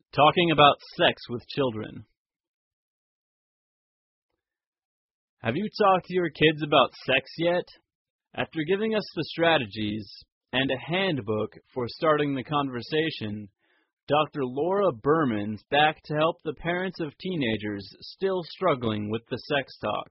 Talking about sex with children. Have you talked to your kids about sex yet? After giving us the strategies and a handbook for starting the conversation, Dr. Laura Berman's back to help the parents of teenagers still struggling with the sex talk.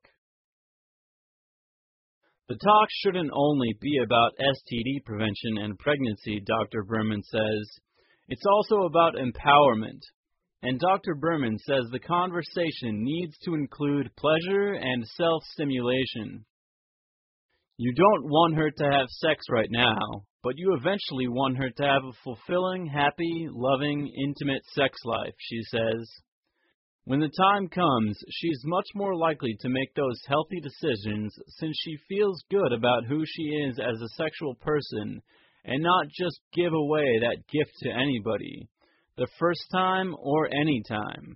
The talk shouldn't only be about STD prevention and pregnancy, Dr. Berman says. It's also about empowerment. And Dr. Berman says the conversation needs to include pleasure and self-stimulation. You don't want her to have sex right now, but you eventually want her to have a fulfilling, happy, loving, intimate sex life, she says. When the time comes, she's much more likely to make those healthy decisions since she feels good about who she is as a sexual person and not just give away that gift to anybody, the first time or any time.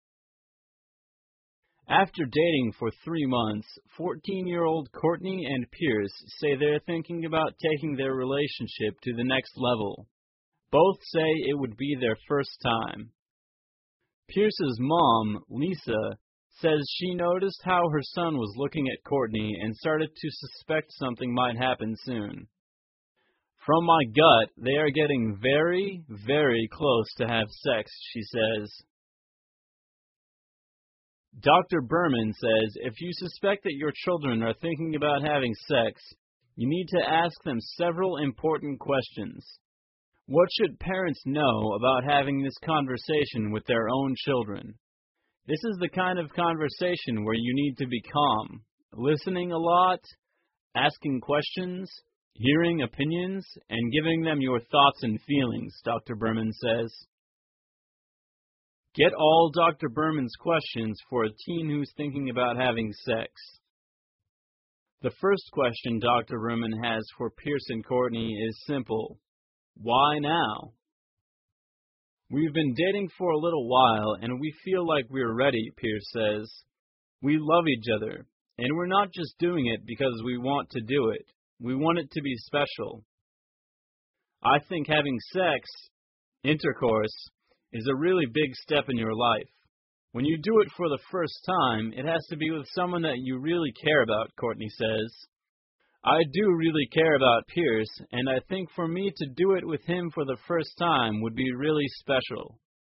After dating for 3 months, 14-year-old Courtney and Pierce say they're thinking about taking their relationship to the next level. Both say it would be their first time. Pierce's mom, Lisa, says she noticed how her son was looking at Courtney and started to suspect something might happen soon. From my gut, they are getting very, very close to have sex, she says. Dr. Berman says if you suspect that your children are thinking about having sex, you need to ask them several important questions. What should parents know about having this conversation with their own children? This is the kind of conversation where you need to be calm, listening a lot, asking questions, hearing opinions, and giving them your thoughts and feelings, Dr. Berman says. Get all Dr. Berman's questions for a teen who's thinking about having sex. The first question Dr. Berman has for Pierce and Courtney is simple. Why now? We've been dating for a little while, and we feel like we're ready, Pierce says. We love each other, and we're not just doing it because we want to do it. We want it to be special. I think having sex, intercourse, is a really big step in your life. When you do it for the first time, it has to be with someone that you really care about, Courtney says. I do really care about Pierce, and I think for me to do it with him for the first time would be really special.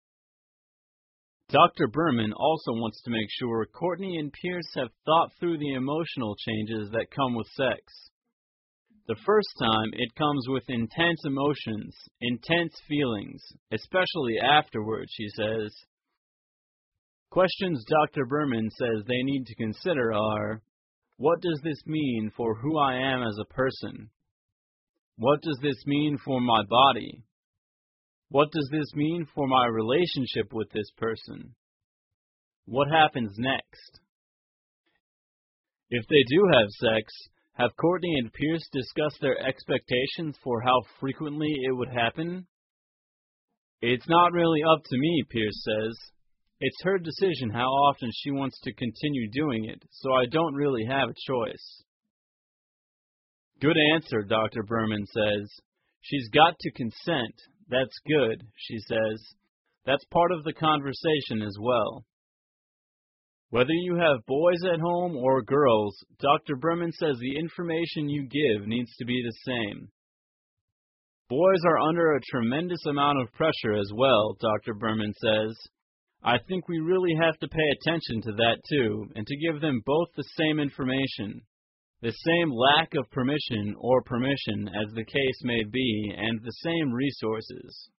Dr. Berman also wants to make sure Courtney and Pierce have thought through the emotional changes that come with sex. The first time, it comes with intense emotions, intense feelings, especially afterwards, she says. Questions Dr. Berman says they need to consider are, what does this mean for who I am as a person? What does this mean for my body? What does this mean for my relationship with this person? What happens next? If they do have sex, have Courtney and Pierce discussed their expectations for how frequently it would happen? It's not really up to me, Pierce says. It's her decision how often she wants to continue doing it, so I don't really have a choice. Good answer, Dr. Berman says. She's got to consent. That's good, she says. That's part of the conversation as well. Whether you have boys at home or girls, Dr. Berman says the information you give needs to be the same. Boys are under a tremendous amount of pressure as well, Dr. Berman says. I think we really have to pay attention to that too, and to give them both the same information, the same lack of permission or permission as the case may be, and the same resources.